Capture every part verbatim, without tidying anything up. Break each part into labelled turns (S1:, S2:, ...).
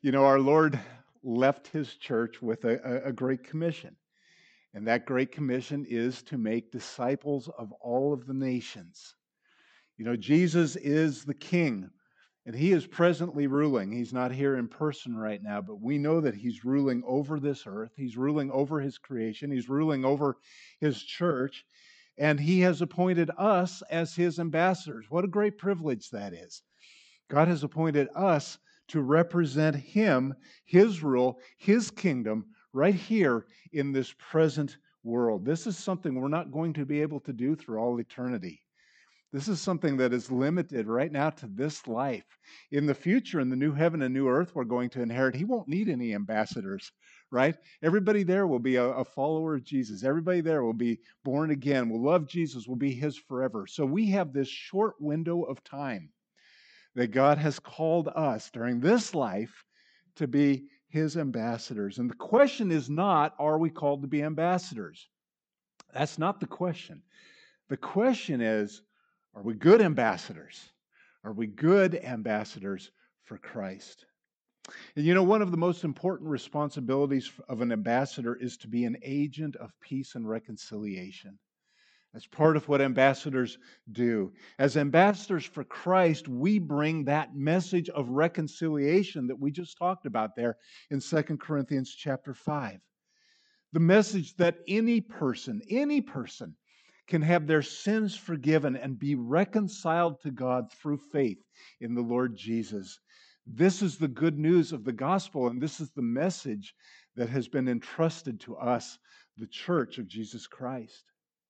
S1: You know, our Lord left his church with a, a, a great commission. And that great commission is to make disciples of all of the nations. You know, Jesus is the king, and he is presently ruling. He's not here in person right now, but we know that he's ruling over this earth. He's ruling over his creation. He's ruling over his church, and he has appointed us as his ambassadors. What a great privilege that is. God has appointed us to represent him, his rule, his kingdom, right here in this present world. This is something we're not going to be able to do through all eternity. This is something that is limited right now to this life. In the future, in the new heaven and new earth we're going to inherit, he won't need any ambassadors, right? Everybody there will be a, a follower of Jesus. Everybody there will be born again, will love Jesus, will be his forever. So we have this short window of time that God has called us during this life to be his ambassadors. And the question is not, are we called to be ambassadors? That's not the question. The question is, are we good ambassadors? Are we good ambassadors for Christ? And you know, one of the most important responsibilities of an ambassador is to be an agent of peace and reconciliation. That's part of what ambassadors do. As ambassadors for Christ, we bring that message of reconciliation that we just talked about there in Second Corinthians chapter five. The message that any person, any person can have their sins forgiven and be reconciled to God through faith in the Lord Jesus. This is the good news of the gospel, and this is the message that has been entrusted to us, the church of Jesus Christ.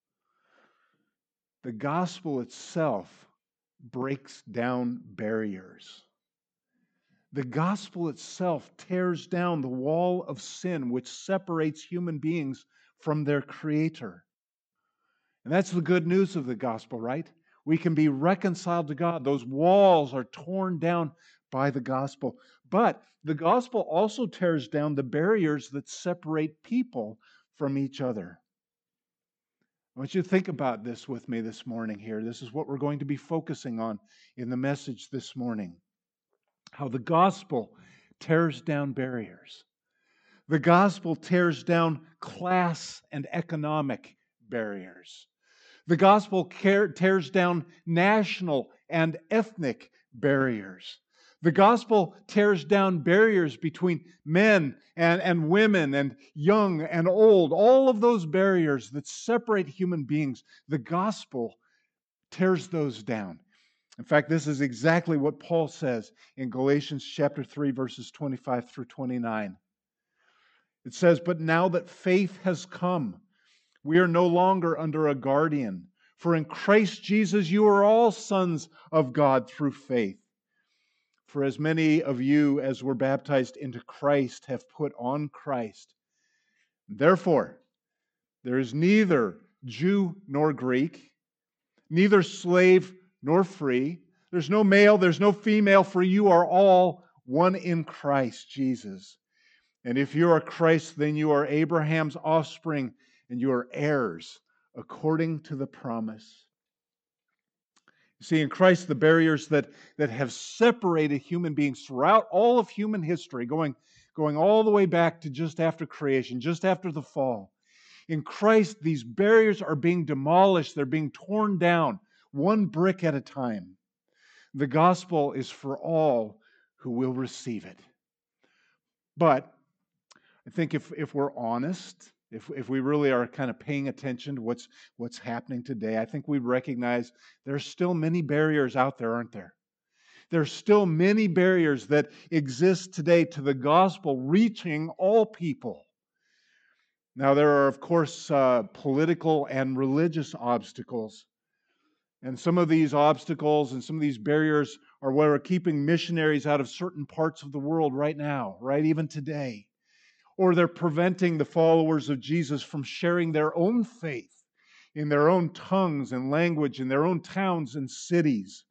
S1: The gospel itself breaks down barriers. The gospel itself tears down the wall of sin which separates human beings from their Creator. And that's the good news of the gospel, right? We can be reconciled to God. Those walls are torn down by the gospel. But the gospel also tears down the barriers that separate people from each other. I want you to think about this with me this morning here. This is what we're going to be focusing on in the message this morning. How the gospel tears down barriers. The gospel tears down class and economic barriers. The gospel tears down national and ethnic barriers. The gospel tears down barriers between men and, and women and young and old. All of those barriers that separate human beings, the gospel tears those down. In fact, this is exactly what Paul says in Galatians chapter three, verses twenty-five through twenty-nine. It says, "But now that faith has come, we are no longer under a guardian. For in Christ Jesus you are all sons of God through faith. For as many of you as were baptized into Christ have put on Christ. Therefore, there is neither Jew nor Greek, neither slave nor free. There's no male, there's no female, for you are all one in Christ Jesus. And if you are Christ, then you are Abraham's offspring, and you are heirs according to the promise." You see, in Christ, the barriers that, that have separated human beings throughout all of human history, going, going all the way back to just after creation, just after the fall. In Christ, these barriers are being demolished. They're being torn down, one brick at a time. The gospel is for all who will receive it. But I think if, if we're honest, if, if we really are kind of paying attention to what's, what's happening today, I think we recognize there's still many barriers out there, aren't there? There's still many barriers that exist today to the gospel reaching all people. Now, there are, of course, uh, political and religious obstacles. And some of these obstacles and some of these barriers are what are keeping missionaries out of certain parts of the world right now, right? Even today. Or they're preventing the followers of Jesus from sharing their own faith in their own tongues and language, in their own towns and cities.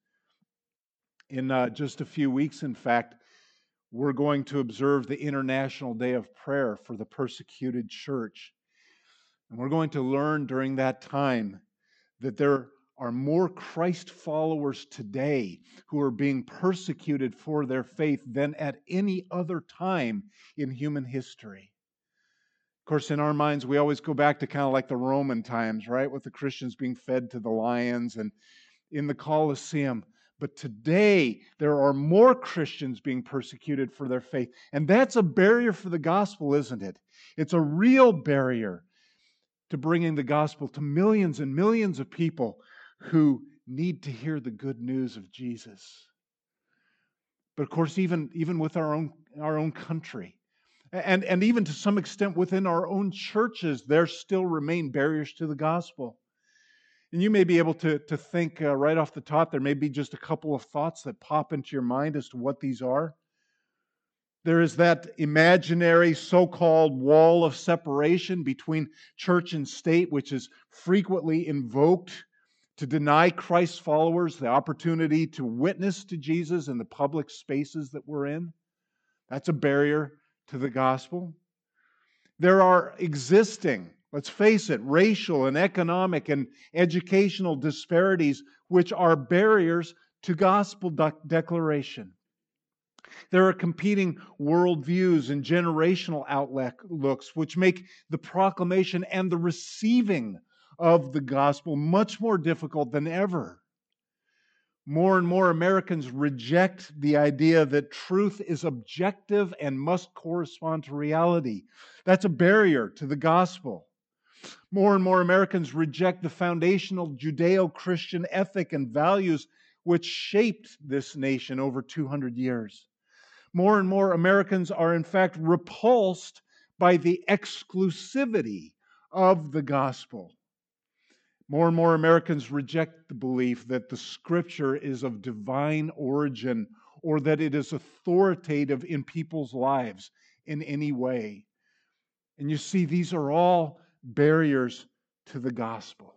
S1: In uh, just a few weeks, in fact, we're going to observe the International Day of Prayer for the Persecuted Church. And we're going to learn during that time that there are more Christ followers today who are being persecuted for their faith than at any other time in human history. Of course, in our minds, we always go back to kind of like the Roman times, right? With the Christians being fed to the lions and in the Colosseum. But today, there are more Christians being persecuted for their faith. And that's a barrier for the gospel, isn't it? It's a real barrier to bringing the gospel to millions and millions of people who need to hear the good news of Jesus. But of course, even, even with our own, our own country, and, and even to some extent within our own churches, there still remain barriers to the gospel. And you may be able to, to think uh, right off the top, there may be just a couple of thoughts that pop into your mind as to what these are. There is that imaginary so-called wall of separation between church and state, which is frequently invoked to deny Christ's followers the opportunity to witness to Jesus in the public spaces that we're in. That's a barrier to the gospel. There are existing, let's face it, racial and economic and educational disparities which are barriers to gospel de- declaration. There are competing worldviews and generational outlooks which make the proclamation and the receiving of the gospel much more difficult than ever. More and more Americans reject the idea that truth is objective and must correspond to reality. That's a barrier to the gospel. More and more Americans reject the foundational Judeo-Christian ethic and values which shaped this nation over two hundred years. More and more Americans are in fact repulsed by the exclusivity of the gospel. More and more Americans reject the belief that the Scripture is of divine origin or that it is authoritative in people's lives in any way. And you see, these are all barriers to the gospel.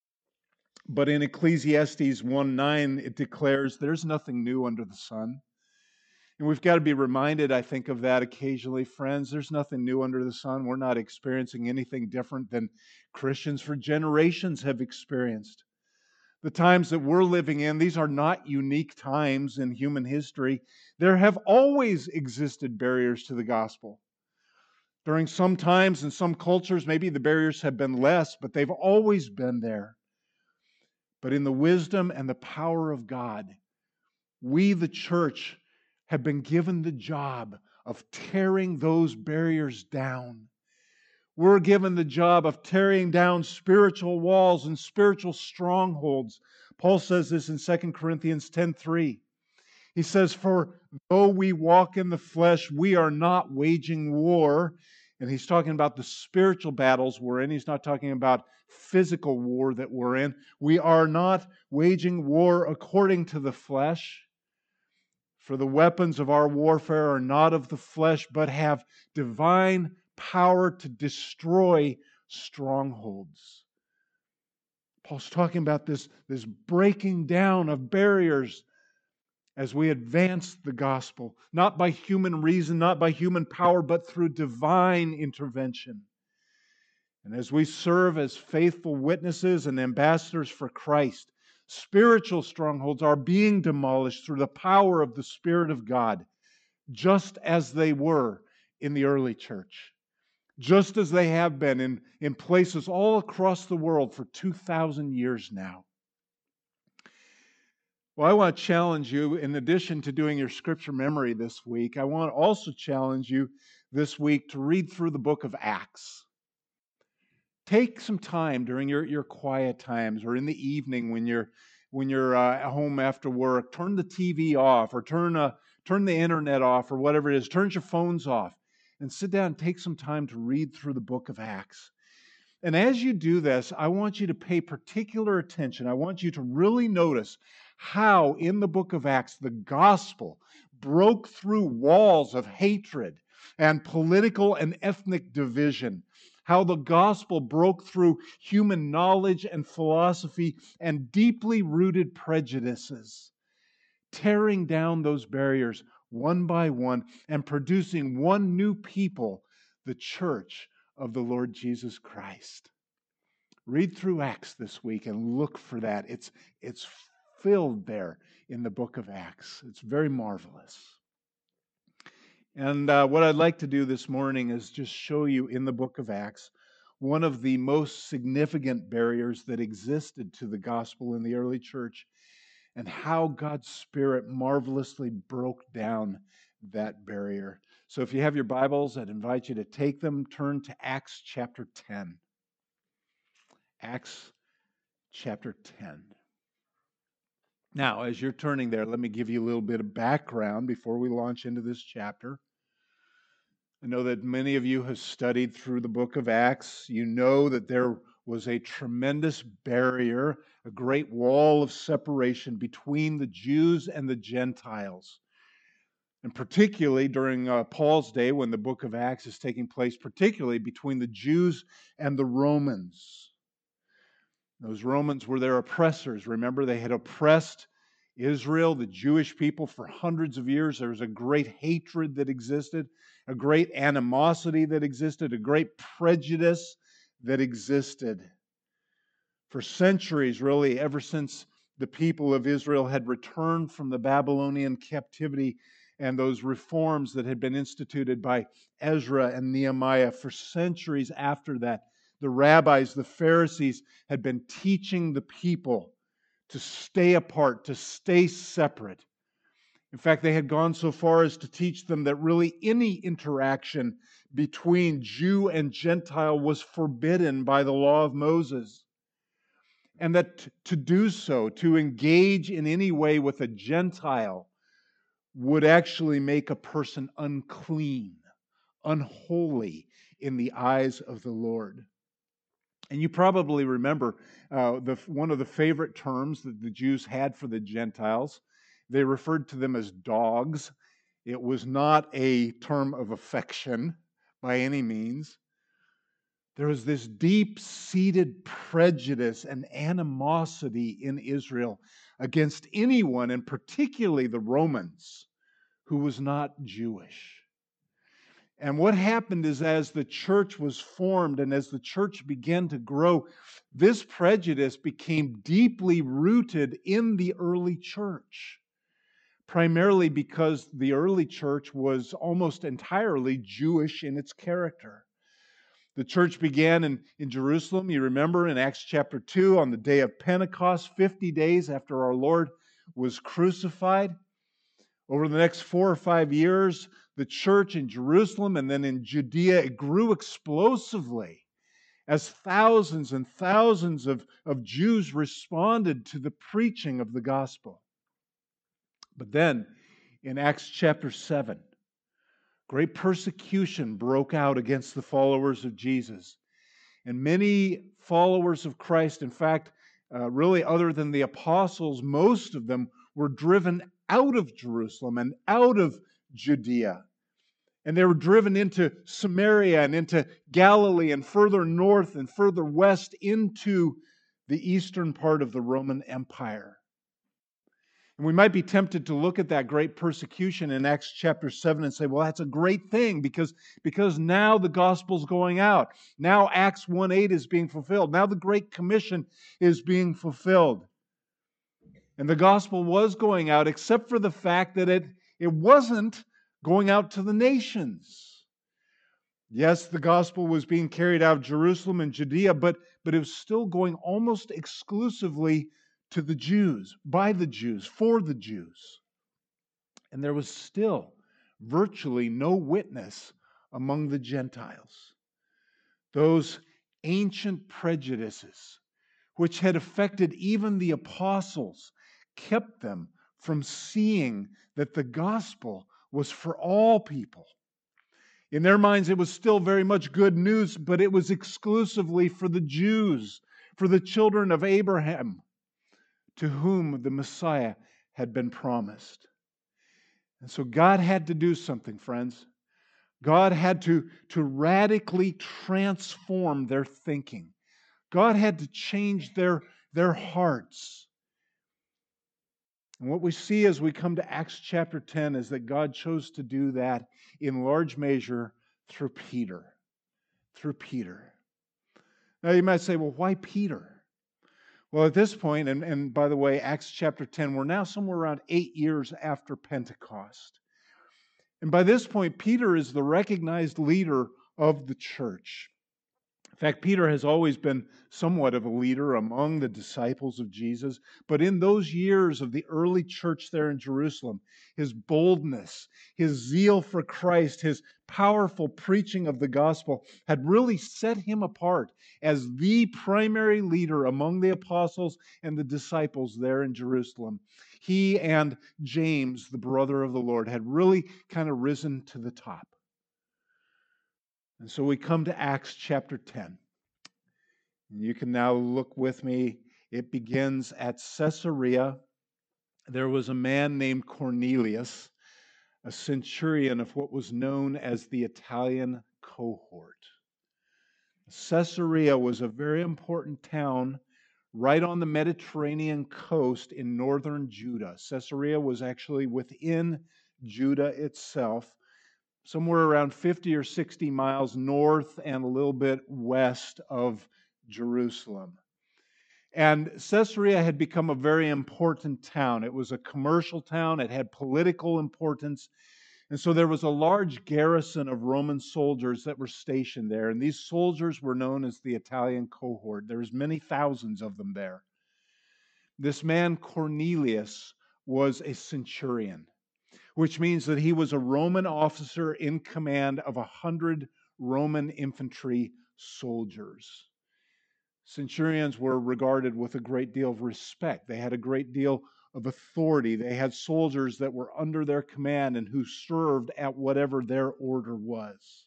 S1: But in Ecclesiastes one nine, it declares there's nothing new under the sun. And we've got to be reminded, I think, of that occasionally, friends. There's nothing new under the sun. We're not experiencing anything different than Christians for generations have experienced. The times that we're living in, these are not unique times in human history. There have always existed barriers to the gospel. During some times and some cultures, maybe the barriers have been less, but they've always been there. But in the wisdom and the power of God, we, the church, have been given the job of tearing those barriers down. We're given the job of tearing down spiritual walls and spiritual strongholds. Paul says this in Second Corinthians ten three. He says, "For though we walk in the flesh, we are not waging war." And he's talking about the spiritual battles we're in. He's not talking about physical war that we're in. We are not waging war according to the flesh. For the weapons of our warfare are not of the flesh, but have divine power to destroy strongholds. Paul's talking about this, this breaking down of barriers as we advance the gospel, not by human reason, not by human power, but through divine intervention. And as we serve as faithful witnesses and ambassadors for Christ, spiritual strongholds are being demolished through the power of the Spirit of God, just as they were in the early church, just as they have been in, in places all across the world for two thousand years now. Well, I want to challenge you, in addition to doing your scripture memory this week, I want to also challenge you this week to read through the book of Acts. Take some time during your, your quiet times or in the evening when you're when you're uh, at home after work. Turn the T V off or turn a, turn the internet off or whatever it is. Turn your phones off and sit down and take some time to read through the book of Acts. And as you do this, I want you to pay particular attention. I want you to really notice how in the book of Acts the gospel broke through walls of hatred and political and ethnic division. How the gospel broke through human knowledge and philosophy and deeply rooted prejudices, tearing down those barriers one by one and producing one new people, the church of the Lord Jesus Christ. Read through Acts this week and look for that. It's, it's filled there in the book of Acts. It's very marvelous. And uh, what I'd like to do this morning is just show you in the book of Acts one of the most significant barriers that existed to the gospel in the early church, and how God's Spirit marvelously broke down that barrier. So if you have your Bibles, I'd invite you to take them, turn to Acts chapter ten. Acts chapter ten. Now, as you're turning there, let me give you a little bit of background before we launch into this chapter. I know that many of you have studied through the book of Acts. You know that there was a tremendous barrier, a great wall of separation between the Jews and the Gentiles. And particularly during uh, Paul's day, when the book of Acts is taking place, particularly between the Jews and the Romans. Those Romans were their oppressors. Remember, they had oppressed Israel, the Jewish people, for hundreds of years. There was a great hatred that existed, a great animosity that existed, a great prejudice that existed. For centuries, really, ever since the people of Israel had returned from the Babylonian captivity and those reforms that had been instituted by Ezra and Nehemiah, for centuries after that, the rabbis, the Pharisees, had been teaching the people to stay apart, to stay separate. In fact, they had gone so far as to teach them that really any interaction between Jew and Gentile was forbidden by the law of Moses. And that to do so, to engage in any way with a Gentile, would actually make a person unclean, unholy in the eyes of the Lord. And you probably remember uh, the, one of the favorite terms that the Jews had for the Gentiles. They referred to them as dogs. It was not a term of affection by any means. There was this deep-seated prejudice and animosity in Israel against anyone, and particularly the Romans, who was not Jewish. And what happened is, as the church was formed and as the church began to grow, this prejudice became deeply rooted in the early church, primarily because the early church was almost entirely Jewish in its character. The church began in, in Jerusalem, you remember in Acts chapter two, on the day of Pentecost, fifty days after our Lord was crucified. Over the next four or five years, the church in Jerusalem and then in Judea, it grew explosively as thousands and thousands of, of Jews responded to the preaching of the gospel. But then, in Acts chapter seven, great persecution broke out against the followers of Jesus. And many followers of Christ, in fact, uh, really other than the apostles, most of them were driven out of Jerusalem and out of Judea. And they were driven into Samaria and into Galilee and further north and further west into the eastern part of the Roman Empire. And we might be tempted to look at that great persecution in Acts chapter seven and say, well, that's a great thing because, because now the gospel's going out. Now Acts one eight is being fulfilled. Now the Great Commission is being fulfilled. And the gospel was going out, except for the fact that it, it wasn't going out to the nations. Yes, the gospel was being carried out of Jerusalem and Judea, but, but it was still going almost exclusively to the Jews, by the Jews, for the Jews. And there was still virtually no witness among the Gentiles. Those ancient prejudices, which had affected even the apostles, kept them from seeing that the gospel was for all people. In their minds, it was still very much good news, but it was exclusively for the Jews, for the children of Abraham, to whom the Messiah had been promised. And so God had to do something, friends. God had to, to radically transform their thinking. God had to change their, their hearts. And what we see as we come to Acts chapter ten is that God chose to do that in large measure through Peter. Through Peter. Now you might say, well, why Peter? Well, at this point, and, and by the way, Acts chapter ten, we're now somewhere around eight years after Pentecost. And by this point, Peter is the recognized leader of the church. In fact, Peter has always been somewhat of a leader among the disciples of Jesus. But in those years of the early church there in Jerusalem, his boldness, his zeal for Christ, his powerful preaching of the gospel had really set him apart as the primary leader among the apostles and the disciples there in Jerusalem. He and James, the brother of the Lord, had really kind of risen to the top. And so we come to Acts chapter ten. You can now look with me. It begins at Caesarea. There was a man named Cornelius, a centurion of what was known as the Italian cohort. Caesarea was a very important town right on the Mediterranean coast in northern Judah. Caesarea was actually within Judah itself, somewhere around fifty or sixty miles north and a little bit west of Jerusalem. And Caesarea had become a very important town. It was a commercial town. It had political importance. And so there was a large garrison of Roman soldiers that were stationed there. And these soldiers were known as the Italian cohort. There was many thousands of them there. This man, Cornelius, was a centurion, which means that he was a Roman officer in command of a hundred Roman infantry soldiers. Centurions were regarded with a great deal of respect. They had a great deal of authority. They had soldiers that were under their command and who served at whatever their order was.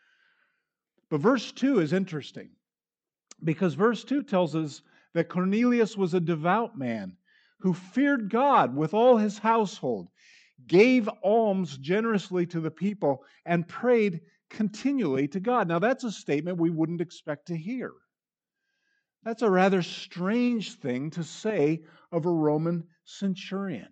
S1: But verse two is interesting because verse two tells us that Cornelius was a devout man who feared God with all his household, gave alms generously to the people, and prayed continually to God. Now that's a statement we wouldn't expect to hear. That's a rather strange thing to say of a Roman centurion.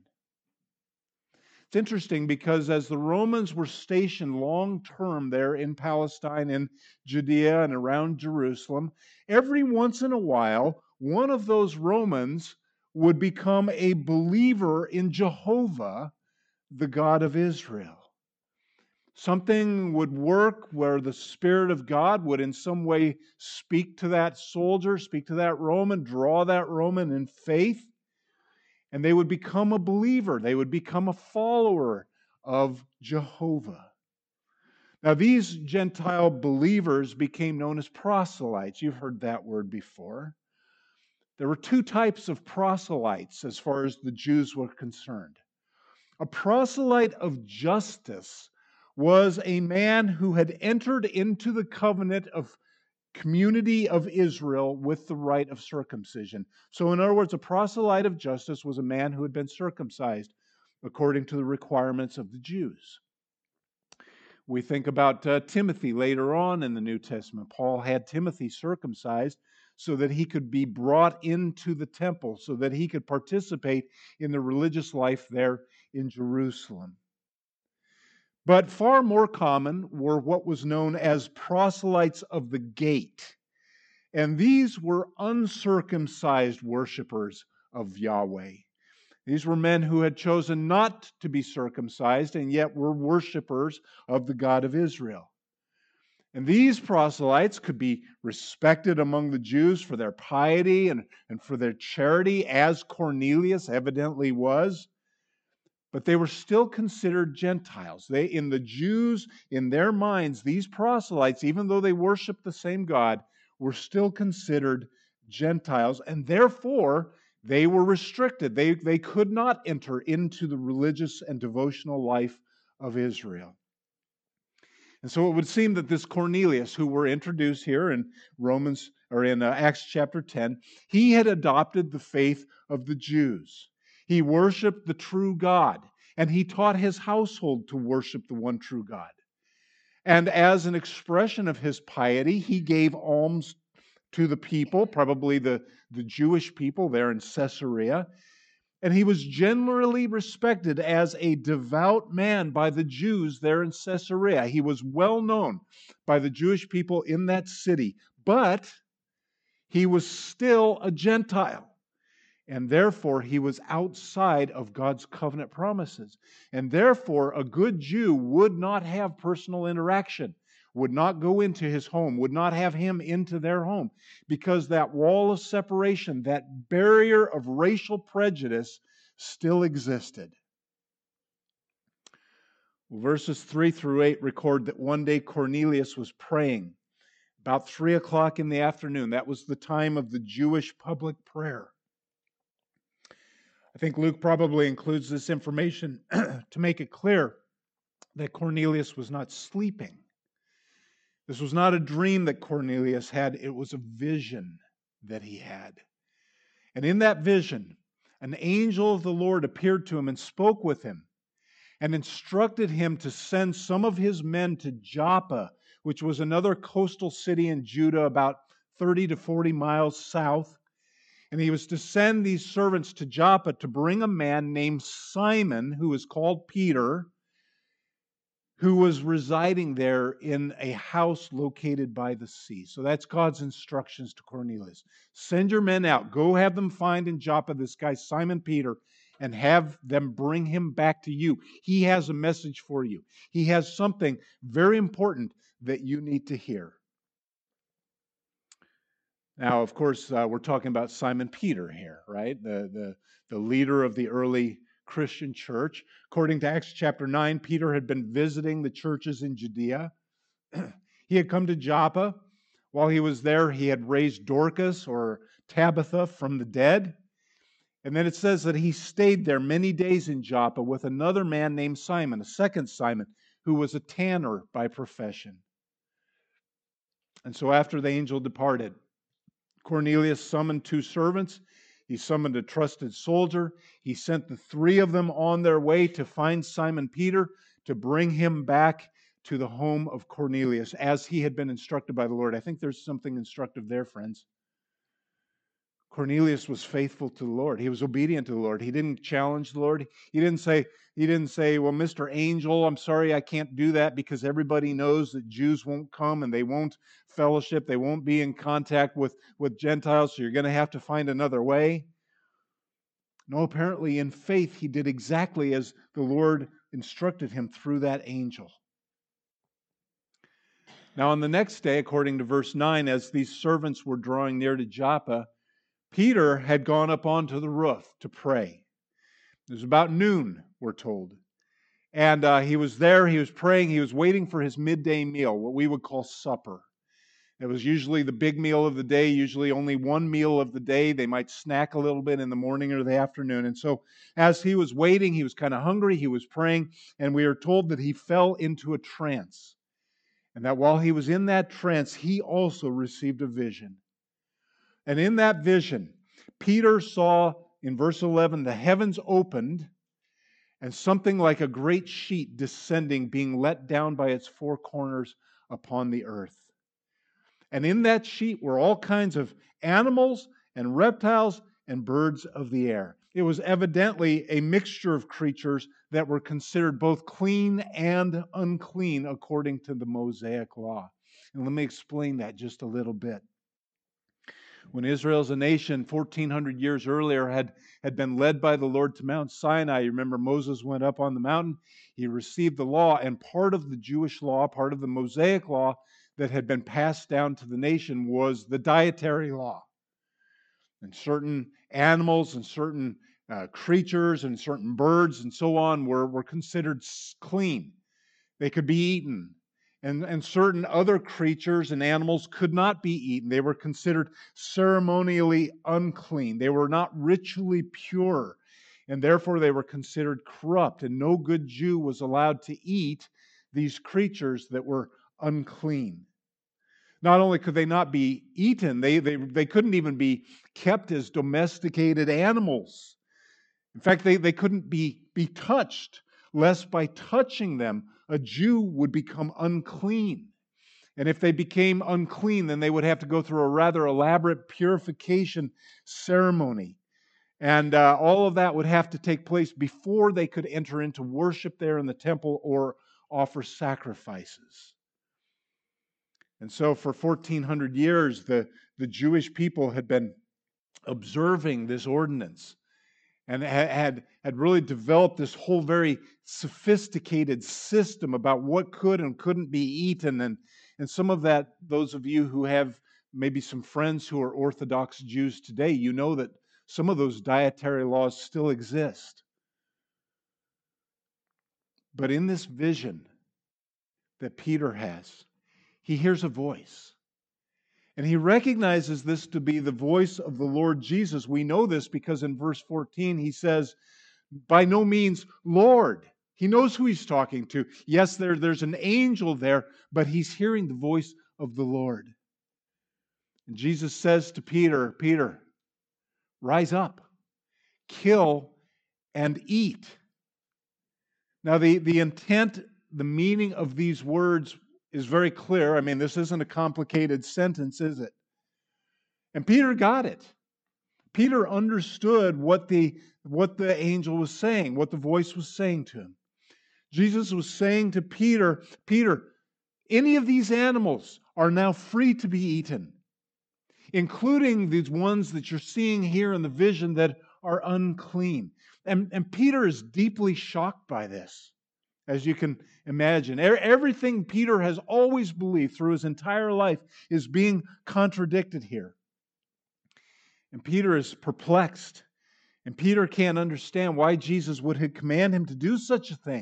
S1: It's interesting because as the Romans were stationed long term there in Palestine and Judea and around Jerusalem, every once in a while, one of those Romans would become a believer in Jehovah, the God of Israel. Something would work where the Spirit of God would in some way speak to that soldier, speak to that Roman, draw that Roman in faith, and they would become a believer. They would become a follower of Jehovah. Now, these Gentile believers became known as proselytes. You've heard that word before. There were two types of proselytes as far as the Jews were concerned. A proselyte of justice was a man who had entered into the covenant of community of Israel with the rite of circumcision. So in other words, a proselyte of justice was a man who had been circumcised according to the requirements of the Jews. We think about uh, Timothy later on in the New Testament. Paul had Timothy circumcised so that he could be brought into the temple, so that he could participate in the religious life there in Jerusalem. But far more common were what was known as proselytes of the gate. And these were uncircumcised worshipers of Yahweh. These were men who had chosen not to be circumcised and yet were worshipers of the God of Israel. And these proselytes could be respected among the Jews for their piety and, and for their charity, as Cornelius evidently was. But they were still considered Gentiles. They, in the Jews, in their minds, these proselytes, even though they worshiped the same God, were still considered Gentiles, and therefore they were restricted. They, they could not enter into the religious and devotional life of Israel. And so it would seem that this Cornelius, who we're introduced here in Romans or in uh, Acts chapter ten, he had adopted the faith of the Jews. He worshiped the true God, and he taught his household to worship the one true God. And as an expression of his piety, he gave alms to the people, probably the, the Jewish people there in Caesarea. And he was generally respected as a devout man by the Jews there in Caesarea. He was well known by the Jewish people in that city. But He was still a Gentile. And therefore, he was outside of God's covenant promises. And therefore, a good Jew would not have personal interaction, would not go into his home, would not have him into their home, because that wall of separation, that barrier of racial prejudice, still existed. Verses three through eight record that one day Cornelius was praying about three o'clock in the afternoon. That was the time of the Jewish public prayer. I think Luke probably includes this information to make it clear that Cornelius was not sleeping. This was not a dream that Cornelius had, it was a vision that he had. And in that vision, an angel of the Lord appeared to him and spoke with him and instructed him to send some of his men to Joppa, which was another coastal city in Judah about thirty to forty miles south. And he was to send these servants to Joppa to bring a man named Simon, who is called Peter, who was residing there in a house located by the sea. So that's God's instructions to Cornelius. Send your men out. Go have them find in Joppa this guy, Simon Peter, and have them bring him back to you. He has a message for you. He has something very important that you need to hear. Now, of course, uh, we're talking about Simon Peter here, right? The, the, the leader of the early Christian church. According to Acts chapter nine, Peter had been visiting the churches in Judea. He had come to Joppa. While he was there, he had raised Dorcas or Tabitha from the dead. And then it says that he stayed there many days in Joppa with another man named Simon, a second Simon, who was a tanner by profession. And so after the angel departed, Cornelius summoned two servants. He summoned a trusted soldier. He sent the three of them on their way to find Simon Peter, to bring him back to the home of Cornelius, as he had been instructed by the Lord. I think there's something instructive there, friends. Cornelius was faithful to the Lord. He was obedient to the Lord. He didn't challenge the Lord. He didn't say, he didn't say, well, Mister Angel, I'm sorry I can't do that because everybody knows that Jews won't come and they won't fellowship. They won't be in contact with, with Gentiles, so you're going to have to find another way. No, apparently in faith, he did exactly as the Lord instructed him through that angel. Now, on the next day, according to verse nine, as these servants were drawing near to Joppa, Peter had gone up onto the roof to pray. It was about noon, we're told. And uh, he was there, he was praying, he was waiting for his midday meal, what we would call supper. It was usually the big meal of the day, usually only one meal of the day. They might snack a little bit in the morning or the afternoon. And so as he was waiting, he was kind of hungry, he was praying, and we are told that he fell into a trance. And that while he was in that trance, he also received a vision. And in that vision, Peter saw, in verse eleven, the heavens opened and something like a great sheet descending, being let down by its four corners upon the earth. And in that sheet were all kinds of animals and reptiles and birds of the air. It was evidently a mixture of creatures that were considered both clean and unclean according to the Mosaic law. And let me explain that just a little bit. When Israel as a nation fourteen hundred years earlier had, had been led by the Lord to Mount Sinai, you remember Moses went up on the mountain, he received the law, and part of the Jewish law, part of the Mosaic law that had been passed down to the nation was the dietary law. And certain animals and certain uh, creatures and certain birds and so on were, were considered clean. They could be eaten. And, and certain other creatures and animals could not be eaten. They were considered ceremonially unclean. They were not ritually pure. And therefore they were considered corrupt. And no good Jew was allowed to eat these creatures that were unclean. Not only could they not be eaten, they, they, they couldn't even be kept as domesticated animals. In fact, they, they couldn't be, be touched, lest by touching them, a Jew would become unclean. And if they became unclean, then they would have to go through a rather elaborate purification ceremony. And uh, all of that would have to take place before they could enter into worship there in the temple or offer sacrifices. And so for fourteen hundred years, the, the Jewish people had been observing this ordinance and had, had really developed this whole very sophisticated system about what could and couldn't be eaten. And, and some of that, those of you who have maybe some friends who are Orthodox Jews today, you know that some of those dietary laws still exist. But in this vision that Peter has, he hears a voice. And he recognizes this to be the voice of the Lord Jesus. We know this because in verse fourteen he says, by no means Lord. He knows who he's talking to. Yes, there, there's an angel there, but he's hearing the voice of the Lord. And Jesus says to Peter, Peter, rise up, kill and eat. Now the, the intent, the meaning of these words is very clear. I mean, this isn't a complicated sentence, is it? And Peter got it. Peter understood what the, what the angel was saying, what the voice was saying to him. Jesus was saying to Peter, Peter, any of these animals are now free to be eaten, including these ones that you're seeing here in the vision that are unclean. And, and Peter is deeply shocked by this, as you can imagine. Everything Peter has always believed through his entire life is being contradicted here. And Peter is perplexed. And Peter can't understand why Jesus would command him to do such a thing.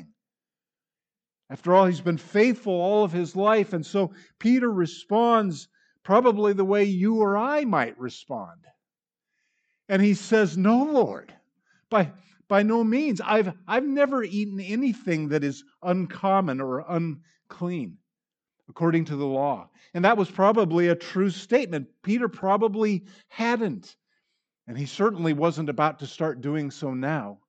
S1: After all, he's been faithful all of his life. And so Peter responds probably the way you or I might respond. And he says, no, Lord, by, by no means. I've, I've never eaten anything that is uncommon or unclean, according to the law. And that was probably a true statement. Peter probably hadn't. And he certainly wasn't about to start doing so now.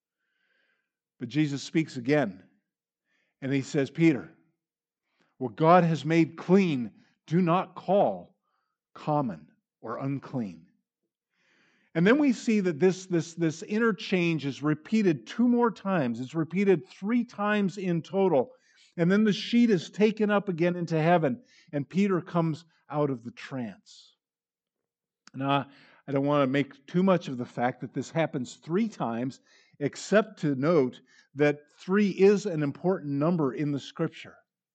S1: But Jesus speaks again. And he says, Peter, what God has made clean, do not call common or unclean. And then we see that this, this, this interchange is repeated two more times. It's repeated three times in total. And then the sheet is taken up again into heaven, and Peter comes out of the trance. Now, I don't want to make too much of the fact that this happens three times, except to note that three is an important number in the Scripture.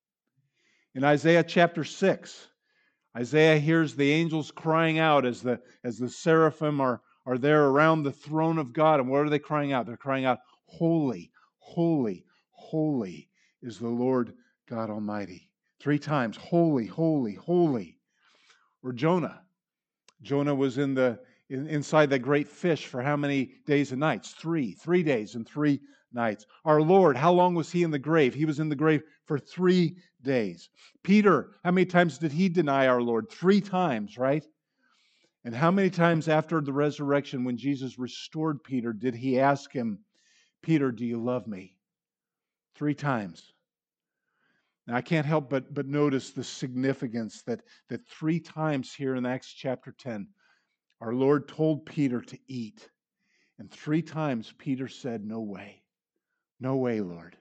S1: In Isaiah chapter six, Isaiah hears the angels crying out as the, as the seraphim are, are there around the throne of God. And what are they crying out? They're crying out, holy, holy, holy is the Lord God Almighty. Three times, holy, holy, holy. Or Jonah. Jonah was in the in, inside that great fish for how many days and nights? Three. Three days and three nights. Our Lord, how long was He in the grave? He was in the grave for three days. Peter, how many times did he deny our Lord? Three times, right? And how many times after the resurrection, when Jesus restored Peter, did He ask him, Peter, do you love me? Three times. Now, I can't help but, but notice the significance that, that three times here in Acts chapter ten, our Lord told Peter to eat. And three times Peter said, no way. No way, Lord.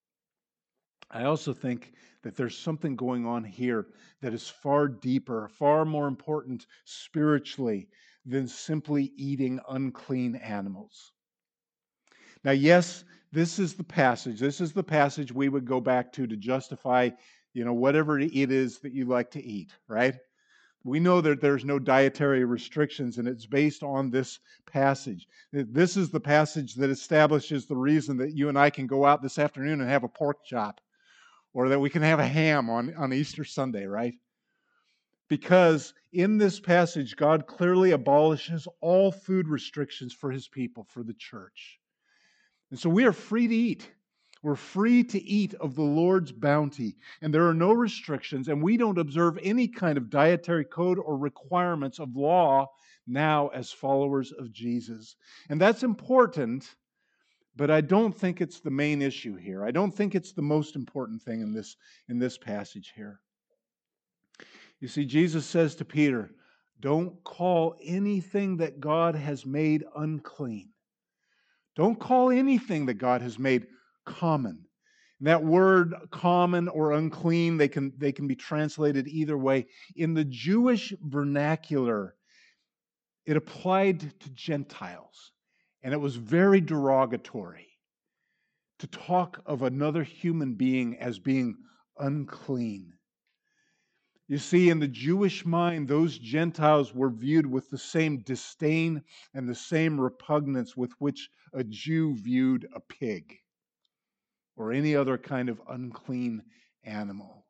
S1: I also think that there's something going on here that is far deeper, far more important spiritually than simply eating unclean animals. Now, yes, this is the passage. This is the passage we would go back to to justify, you know, whatever it is that you like to eat, right? We know that there's no dietary restrictions, and it's based on this passage. This is the passage that establishes the reason that you and I can go out this afternoon and have a pork chop, or that we can have a ham on, on Easter Sunday, right? Because in this passage, God clearly abolishes all food restrictions for His people, for the church. And so we are free to eat. We're free to eat of the Lord's bounty. And there are no restrictions, and we don't observe any kind of dietary code or requirements of law now as followers of Jesus. And that's important, but I don't think it's the main issue here. I don't think it's the most important thing in this, in this passage here. You see, Jesus says to Peter, don't call anything that God has made unclean. Don't call anything that God has made common. And that word common or unclean, they can, they can be translated either way. In the Jewish vernacular, it applied to Gentiles, and it was very derogatory to talk of another human being as being unclean. You see, in the Jewish mind, those Gentiles were viewed with the same disdain and the same repugnance with which a Jew viewed a pig or any other kind of unclean animal.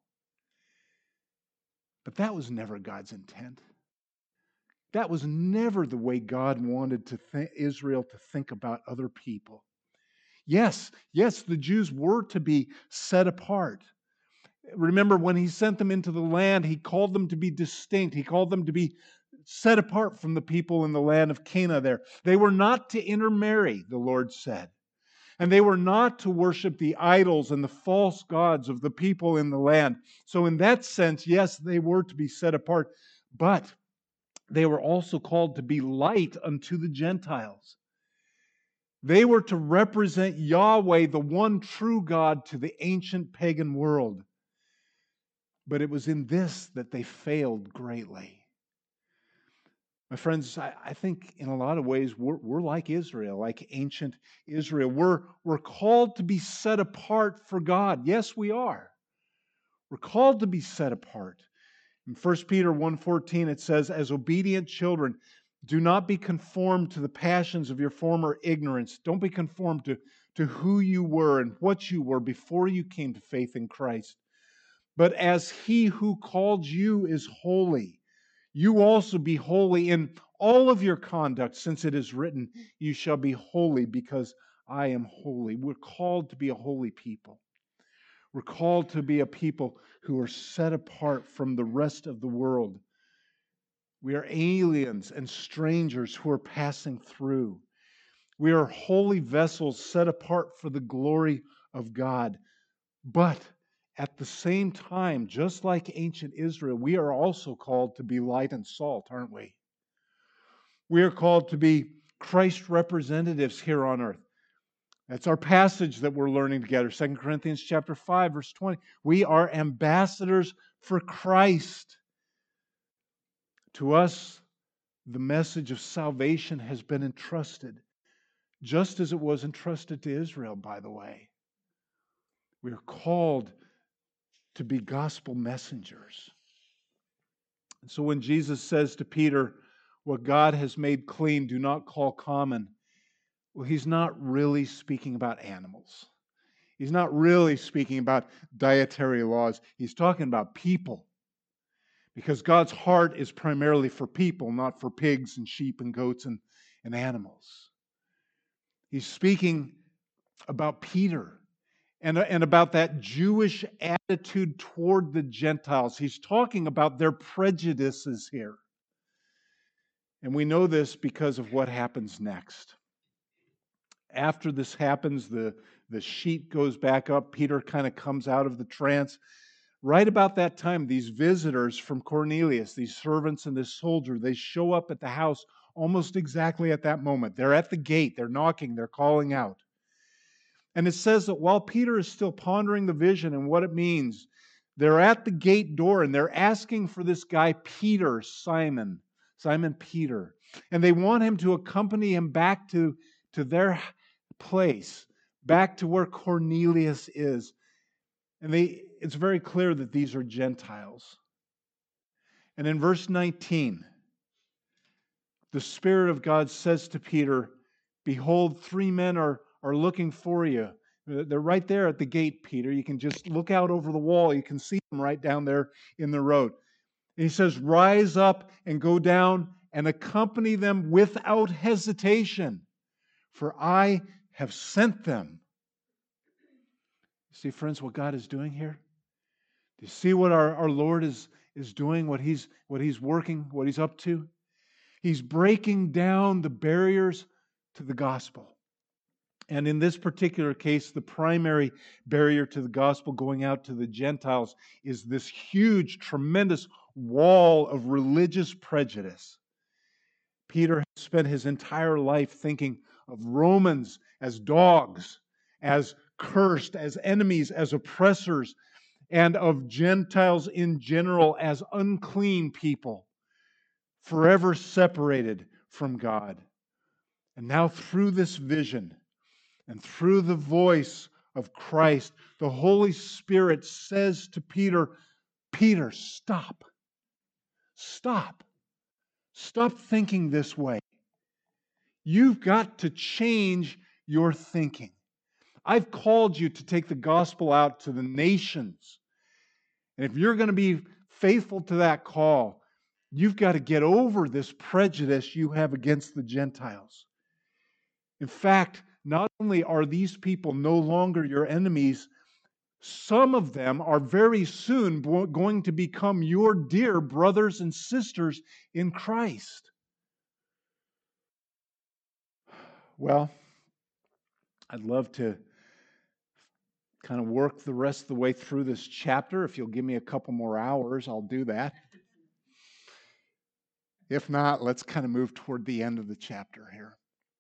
S1: But that was never God's intent. That was never the way God wanted to th- Israel to think about other people. Yes, yes, the Jews were to be set apart. Remember, when he sent them into the land, he called them to be distinct. He called them to be set apart from the people in the land of Canaan there. They were not to intermarry, the Lord said. And they were not to worship the idols and the false gods of the people in the land. So in that sense, yes, they were to be set apart. But they were also called to be light unto the Gentiles. They were to represent Yahweh, the one true God, to the ancient pagan world. But it was in this that they failed greatly. My friends, I, I think in a lot of ways we're, we're like Israel, like ancient Israel. We're, we're called to be set apart for God. Yes, we are. We're called to be set apart. In First Peter one fourteen, it says, as obedient children, do not be conformed to the passions of your former ignorance. Don't be conformed to, to who you were and what you were before you came to faith in Christ. But as He who called you is holy, you also be holy in all of your conduct, since it is written, you shall be holy because I am holy. We're called to be a holy people. We're called to be a people who are set apart from the rest of the world. We are aliens and strangers who are passing through. We are holy vessels set apart for the glory of God. But at the same time, just like ancient Israel, we are also called to be light and salt, aren't we? We are called to be Christ representatives here on earth. That's our passage that we're learning together, Second Corinthians chapter five, verse twenty. We are ambassadors for Christ. To us, the message of salvation has been entrusted, just as it was entrusted to Israel, by the way. We are called to be gospel messengers. And so when Jesus says to Peter, what God has made clean, do not call common, well, he's not really speaking about animals. He's not really speaking about dietary laws. He's talking about people. Because God's heart is primarily for people, not for pigs and sheep and goats and, and animals. He's speaking about Peter and, and about that Jewish attitude toward the Gentiles. He's talking about their prejudices here. And we know this because of what happens next. After this happens, the, the sheet goes back up. Peter kind of comes out of the trance. Right about that time, these visitors from Cornelius, these servants and this soldier, they show up at the house almost exactly at that moment. They're at the gate, they're knocking, they're calling out. And it says that while Peter is still pondering the vision and what it means, they're at the gate door and they're asking for this guy, Peter, Simon, Simon Peter. And they want him to accompany him back to, to their place, back to where Cornelius is. And they, it's very clear that these are Gentiles. And in verse nineteen, the Spirit of God says to Peter, behold, three men are, are looking for you. They're right there at the gate, Peter. You can just look out over the wall. You can see them right down there in the road. And he says, rise up and go down and accompany them without hesitation, for I have sent them. See, friends, what God is doing here? Do you see what our, our Lord is, is doing, what he's, what he's working, what He's up to? He's breaking down the barriers to the gospel. And in this particular case, the primary barrier to the gospel going out to the Gentiles is this huge, tremendous wall of religious prejudice. Peter spent his entire life thinking of Romans as dogs, as cursed, as enemies, as oppressors, and of Gentiles in general as unclean people, forever separated from God. And now through this vision and through the voice of Christ, the Holy Spirit says to Peter, Peter, stop. Stop. Stop thinking this way. You've got to change your thinking. I've called you to take the gospel out to the nations. And if you're going to be faithful to that call, you've got to get over this prejudice you have against the Gentiles. In fact, not only are these people no longer your enemies, some of them are very soon going to become your dear brothers and sisters in Christ. Well, I'd love to kind of work the rest of the way through this chapter. If you'll give me a couple more hours, I'll do that. If not, let's kind of move toward the end of the chapter here.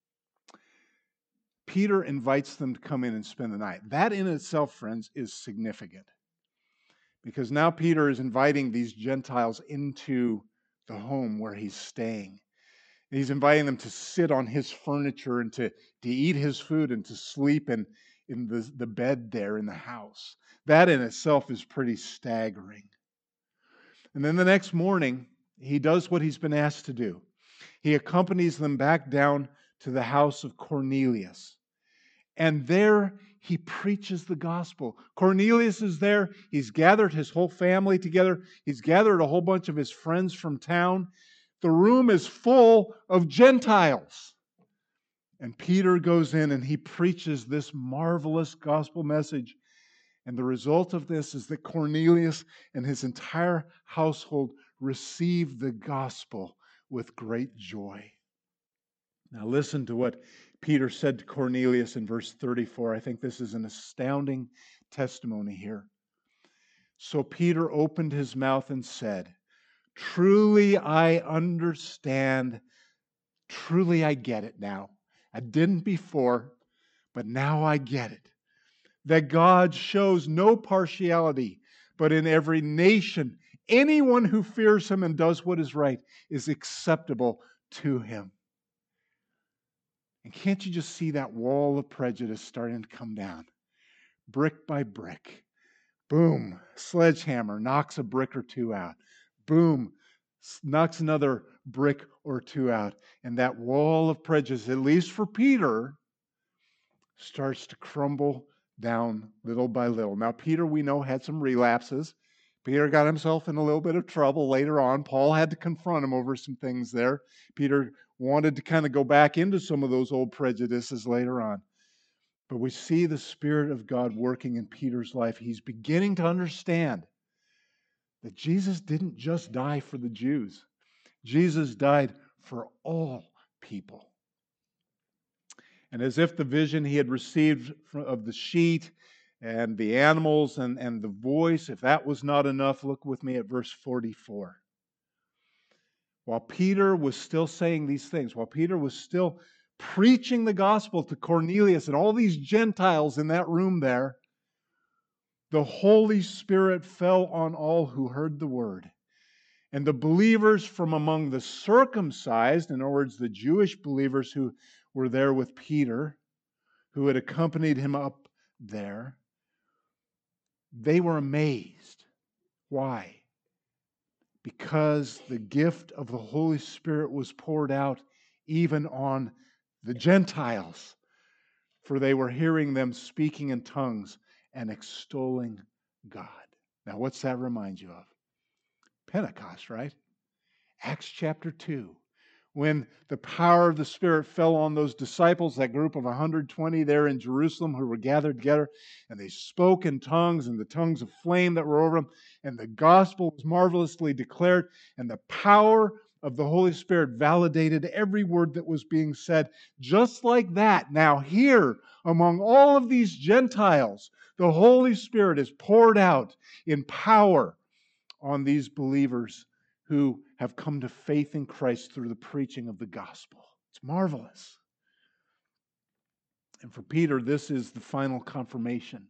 S1: Peter invites them to come in and spend the night. That in itself, friends, is significant. Because now Peter is inviting these Gentiles into the home where he's staying. He's inviting them to sit on his furniture and to, to eat his food and to sleep in, in the, the bed there in the house. That in itself is pretty staggering. And then the next morning, he does what he's been asked to do. He accompanies them back down to the house of Cornelius. And there he preaches the gospel. Cornelius is there. He's gathered his whole family together. He's gathered a whole bunch of his friends from town. The room is full of Gentiles. And Peter goes in and he preaches this marvelous gospel message. And the result of this is that Cornelius and his entire household receive the gospel with great joy. Now listen to what Peter said to Cornelius in verse thirty-four. I think this is an astounding testimony here. So Peter opened his mouth and said, truly I understand, truly I get it now. I didn't before, but now I get it. That God shows no partiality, but in every nation, anyone who fears him and does what is right is acceptable to him. And can't you just see that wall of prejudice starting to come down? Brick by brick. Boom, sledgehammer knocks a brick or two out. Boom, knocks another brick or two out. And that wall of prejudice, at least for Peter, starts to crumble down little by little. Now, Peter, we know, had some relapses. Peter got himself in a little bit of trouble later on. Paul had to confront him over some things there. Peter wanted to kind of go back into some of those old prejudices later on. But we see the Spirit of God working in Peter's life. He's beginning to understand that Jesus didn't just die for the Jews. Jesus died for all people. And as if the vision he had received of the sheet and the animals and, and the voice, if that was not enough, look with me at verse forty-four. While Peter was still saying these things, while Peter was still preaching the gospel to Cornelius and all these Gentiles in that room there, the Holy Spirit fell on all who heard the word. And the believers from among the circumcised, in other words, the Jewish believers who were there with Peter, who had accompanied him up there, they were amazed. Why? Because the gift of the Holy Spirit was poured out even on the Gentiles, for they were hearing them speaking in tongues and extolling God. Now, what's that remind you of? Pentecost, right? Acts chapter two. When the power of the Spirit fell on those disciples, that group of one hundred twenty there in Jerusalem who were gathered together, and they spoke in tongues and the tongues of flame that were over them, and the gospel was marvelously declared, and the power of the Holy Spirit validated every word that was being said. Just like that, now here, among all of these Gentiles, the Holy Spirit is poured out in power on these believers who have come to faith in Christ through the preaching of the gospel. It's marvelous. And for Peter, this is the final confirmation.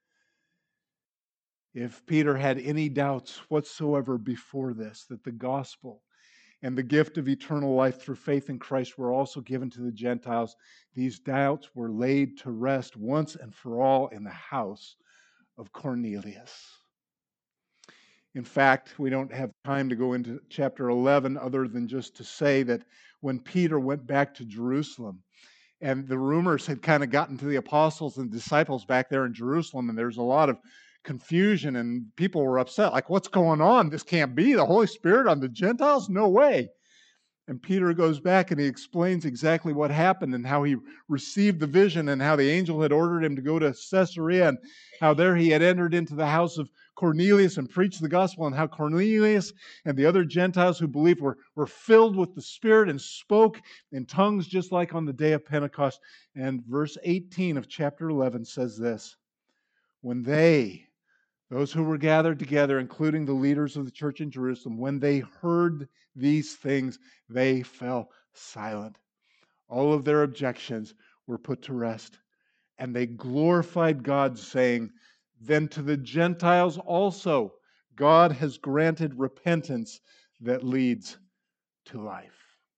S1: If Peter had any doubts whatsoever before this, that the gospel and the gift of eternal life through faith in Christ were also given to the Gentiles, these doubts were laid to rest once and for all in the house of Cornelius. In fact, we don't have time to go into chapter eleven other than just to say that when Peter went back to Jerusalem, and the rumors had kind of gotten to the apostles and disciples back there in Jerusalem, and there's a lot of confusion, and people were upset, like, what's going on? This can't be the Holy Spirit on the Gentiles? No way. And Peter goes back and he explains exactly what happened and how he received the vision and how the angel had ordered him to go to Caesarea and how there he had entered into the house of Cornelius and preached the gospel, and how Cornelius and the other Gentiles who believed were, were filled with the Spirit and spoke in tongues just like on the day of Pentecost. And verse eighteen of chapter eleven says this: when they, those who were gathered together, including the leaders of the church in Jerusalem, when they heard these things, they fell silent. All of their objections were put to rest, and they glorified God, saying, then to the Gentiles also God has granted repentance that leads to life.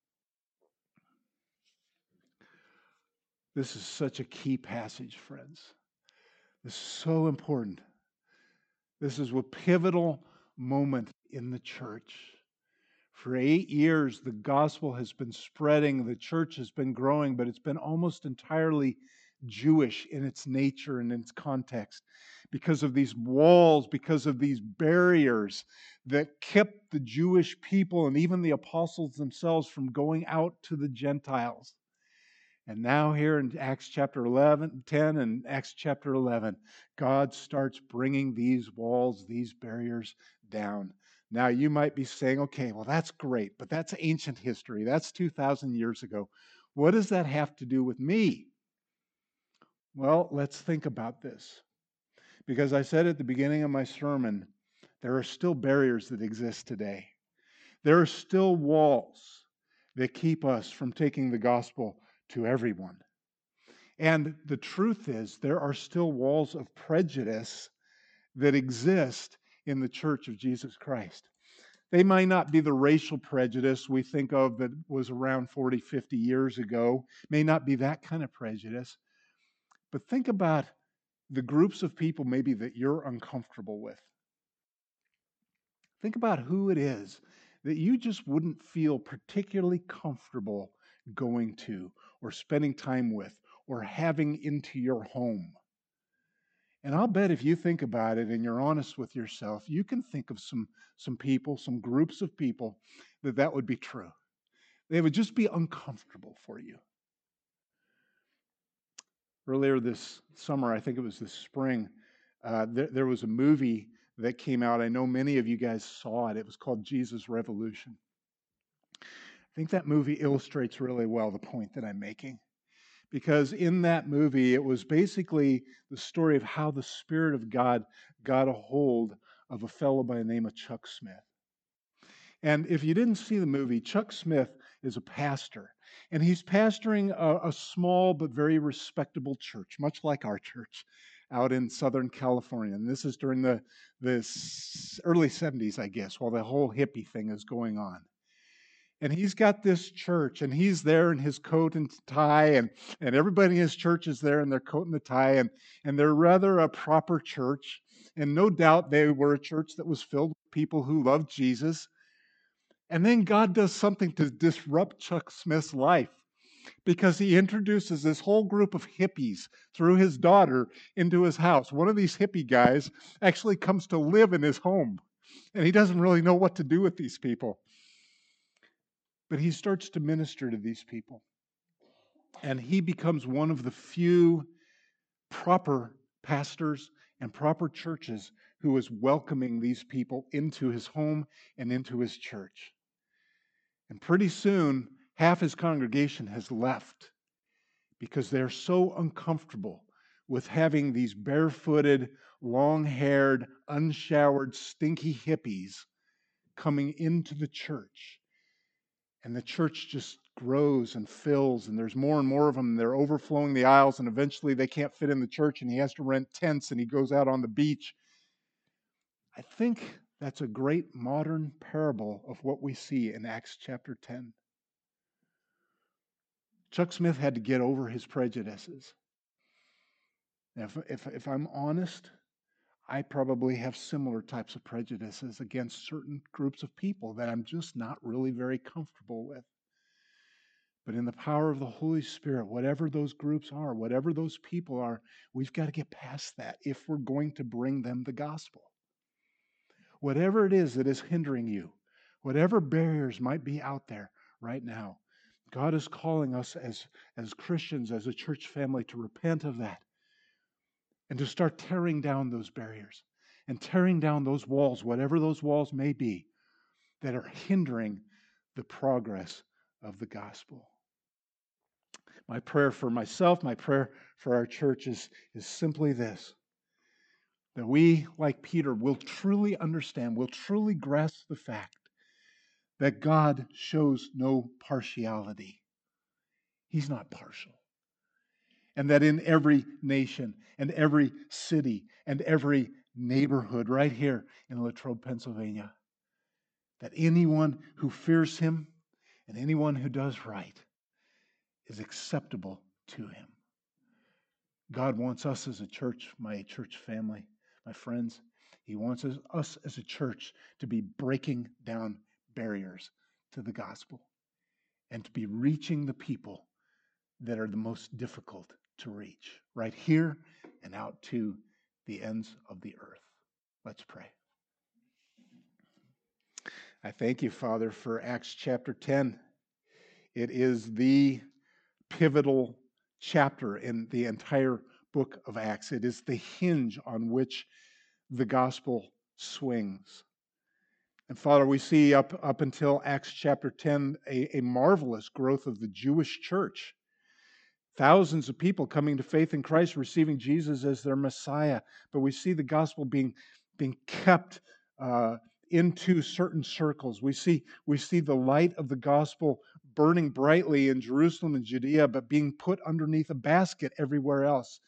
S1: This is such a key passage, friends. This is so important. This is a pivotal moment in the church. For eight years, the gospel has been spreading, the church has been growing, but it's been almost entirely Jewish in its nature and in its context because of these walls, because of these barriers that kept the Jewish people and even the apostles themselves from going out to the Gentiles. And now here in Acts chapter eleven, ten and Acts chapter eleven, God starts bringing these walls, these barriers down. Now you might be saying, okay, well that's great, but that's ancient history. That's two thousand years ago. What does that have to do with me? Well, let's think about this. Because I said at the beginning of my sermon, there are still barriers that exist today. There are still walls that keep us from taking the gospel to everyone. And the truth is, there are still walls of prejudice that exist in the Church of Jesus Christ. They might not be the racial prejudice we think of that was around forty, fifty years ago. May not be that kind of prejudice. But think about the groups of people maybe that you're uncomfortable with. Think about who it is that you just wouldn't feel particularly comfortable going to or spending time with or having into your home. And I'll bet if you think about it and you're honest with yourself, you can think of some, some people, some groups of people that that would be true. They would just be uncomfortable for you. Earlier this summer, I think it was this spring, uh, there, there was a movie that came out. I know many of you guys saw it. It was called Jesus Revolution. I think that movie illustrates really well the point that I'm making. Because in that movie, it was basically the story of how the Spirit of God got a hold of a fellow by the name of Chuck Smith. And if you didn't see the movie, Chuck Smith is a pastor. And he's pastoring a, a small but very respectable church, much like our church out in Southern California. And this is during the, the early seventies, I guess, while the whole hippie thing is going on. And he's got this church, and he's there in his coat and tie, and, and everybody in his church is there in their coat and the tie, and, and they're rather a proper church. And no doubt they were a church that was filled with people who loved Jesus. And then God does something to disrupt Chuck Smith's life, because he introduces this whole group of hippies through his daughter into his house. One of these hippie guys actually comes to live in his home, and he doesn't really know what to do with these people. But he starts to minister to these people. And he becomes one of the few proper pastors and proper churches who is welcoming these people into his home and into his church. And pretty soon, half his congregation has left because they're so uncomfortable with having these barefooted, long-haired, unshowered, stinky hippies coming into the church. And the church just grows and fills, and there's more and more of them, and they're overflowing the aisles, and eventually they can't fit in the church, and he has to rent tents, and he goes out on the beach. I think that's a great modern parable of what we see in Acts chapter ten. Chuck Smith had to get over his prejudices. If, if, if I'm honest, I probably have similar types of prejudices against certain groups of people that I'm just not really very comfortable with. But in the power of the Holy Spirit, whatever those groups are, whatever those people are, we've got to get past that if we're going to bring them the gospel. Whatever it is that is hindering you, whatever barriers might be out there right now, God is calling us as, as Christians, as a church family, to repent of that and to start tearing down those barriers and tearing down those walls, whatever those walls may be, that are hindering the progress of the gospel. My prayer for myself, my prayer for our church is, is simply this: that we, like Peter, will truly understand, will truly grasp the fact that God shows no partiality. He's not partial. And that in every nation and every city and every neighborhood right here in Latrobe, Pennsylvania, that anyone who fears him and anyone who does right is acceptable to him. God wants us as a church, my church family, my friends, he wants us, us as a church to be breaking down barriers to the gospel and to be reaching the people that are the most difficult to reach, right here and out to the ends of the earth. Let's pray. I thank you, Father, for Acts chapter ten. It is the pivotal chapter in the entire book of Acts. It is the hinge on which the gospel swings. And Father, we see up, up until Acts chapter ten a, a marvelous growth of the Jewish church. Thousands of people coming to faith in Christ, receiving Jesus as their Messiah. But we see the gospel being, being kept uh, into certain circles. We see, we see the light of the gospel burning brightly in Jerusalem and Judea, but being put underneath a basket everywhere else.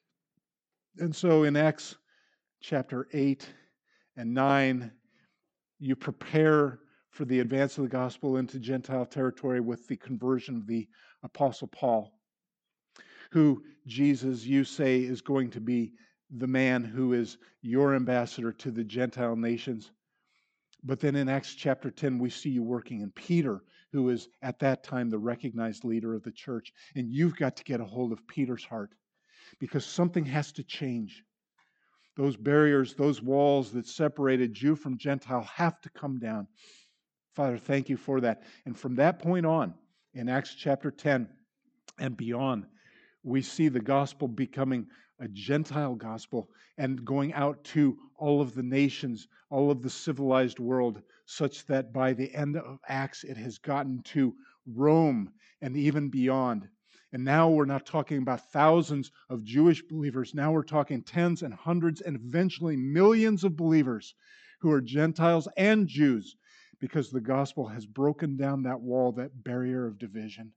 S1: And so in Acts chapter eight and nine, you prepare for the advance of the gospel into Gentile territory with the conversion of the Apostle Paul, who Jesus, you say, is going to be the man who is your ambassador to the Gentile nations. But then in Acts chapter ten, we see you working in Peter, who is at that time the recognized leader of the church. And you've got to get a hold of Peter's heart, because something has to change. Those barriers, those walls that separated Jew from Gentile have to come down. Father, thank you for that. And from that point on, in Acts chapter ten and beyond, we see the gospel becoming a Gentile gospel and going out to all of the nations, all of the civilized world, such that by the end of Acts, it has gotten to Rome and even beyond. And now we're not talking about thousands of Jewish believers. Now we're talking tens and hundreds and eventually millions of believers who are Gentiles and Jews, because the gospel has broken down that wall, that barrier of division.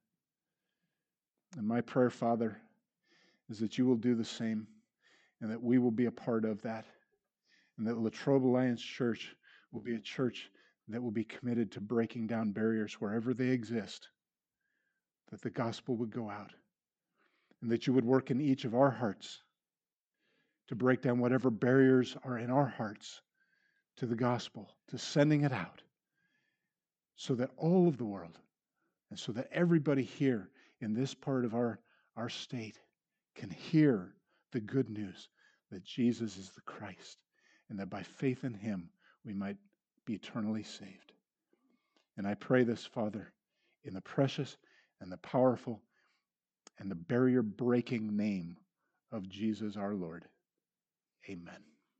S1: And my prayer, Father, is that you will do the same, and that we will be a part of that, and that Latrobe Alliance Church will be a church that will be committed to breaking down barriers wherever they exist, that the gospel would go out, and that you would work in each of our hearts to break down whatever barriers are in our hearts to the gospel, to sending it out, so that all of the world, and so that everybody here in this part of our, our state can hear the good news that Jesus is the Christ, and that by faith in him we might be eternally saved. And I pray this, Father, in the precious and the powerful and the barrier-breaking name of Jesus our Lord. Amen.